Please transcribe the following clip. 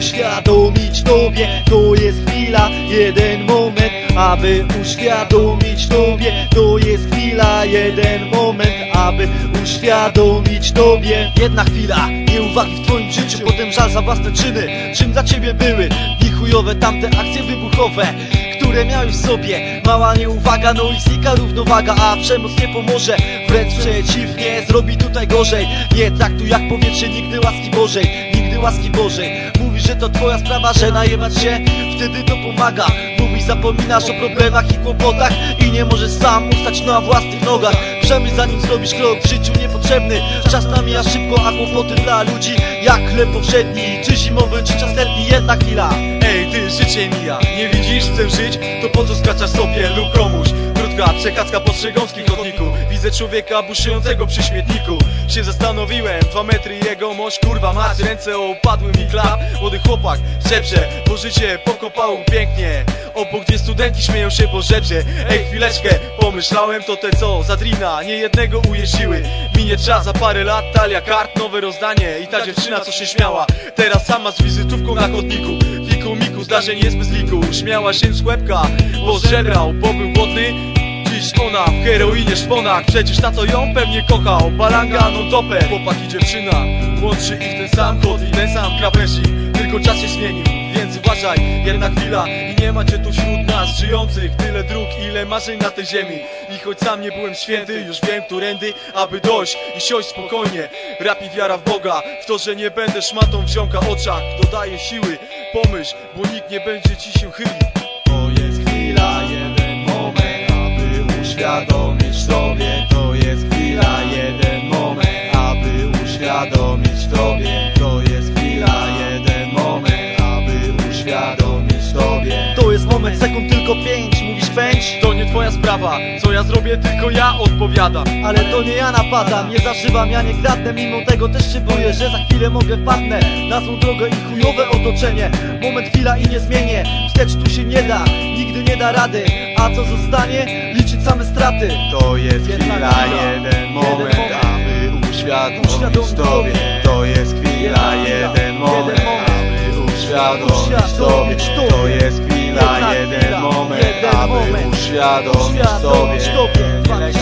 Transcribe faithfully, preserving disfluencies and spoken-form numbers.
uświadomić tobie. To jest chwila, jeden moment, aby uświadomić tobie. To jest chwila, jeden moment, aby uświadomić tobie. Jedna chwila nieuwagi w twoim życiu, potem żal za własne czyny. Czym dla ciebie były i chujowe tamte akcje wybuchowe, które miałeś w sobie? Mała nieuwaga, no i znika równowaga, a przemoc nie pomoże, wręcz przeciwnie, zrobi tutaj gorzej. Nie traktuj jak powietrze nigdy łaski Bożej, nigdy łaski Bożej. Mówisz, że to twoja sprawa, że najebać się, wtedy to pomaga. Mówisz, zapominasz o problemach i kłopotach i nie możesz sam ustać na własnych nogach. Przemyśl zanim zrobisz krok w życiu niepotrzebny. Czas namija szybko, a kłopoty dla ludzi jak chleb powszedni, czy zimowy, czy czas letni. Jedna chwila. Ej ty, życie mija, nie widzisz, chcę żyć, to po co skraczasz sobie lub komuś? Krótka przechadzka po strzegomskim chodniku, widzę człowieka buszującego przy śmietniku. Się zastanowiłem, dwa metry jego mość, kurwa mać, ręce opadły mi klap. Młody chłopak szepcze, bo życie pokopało pięknie. Obok dwie studentki śmieją się po żebrze. Ej chwileczkę, pomyślałem, to te co za drina nie jednego ujeździły. Minie czas, za parę lat talia kart, nowe rozdanie. I ta dziewczyna co się śmiała, teraz sama z wizytówką na chodniku. Fiku miku, zdarzeń jest bez liku. Śmiała się z łebka, bo żebrał, bo był głodny. Dziś ona w heroinie szponach, przecież tato ją pewnie kochał. Balanga non topę, chłopak i dziewczyna, łączy ich ten sam kod i ten sam krawężnik. Tylko czas się zmienił, więc uważaj, jedna chwila i nie ma cię tu wśród nas żyjących. Tyle dróg, ile marzeń na tej ziemi. I choć sam nie byłem święty, już wiem którędy, aby dojść i siąść spokojnie. Rap i wiara w Boga, w to, że nie będę szmatą w ziomka oczach. Dodaję siły, pomyśl, bo nikt nie będzie ci się chylił. To jest chwila, jeden moment, aby uświadomić tobie. To jest chwila, jeden moment, aby uświadomić tobie. To jest chwila, jeden moment, aby uświadomić tobie. To jest moment, sekund tylko pięć, mówisz pędź? To nie twoja sprawa, co ja zrobię, tylko ja odpowiadam. Ale to nie ja napadam, nie zażywam, ja nie kradnę. Mimo tego też się boję, że za chwilę mogę wpadnę na złą drogę i chujowe otoczenie. Moment, chwila i nie zmienię, wstecz tu się nie da, nigdy nie da rady. A co zostanie? Liczyć same straty. To jest chwila, jeden moment, aby uświadomić tobie. To jest chwila, jeden moment, aby uświadomić tobie. To jest chwila, jeden moment, aby uświadomić tobie.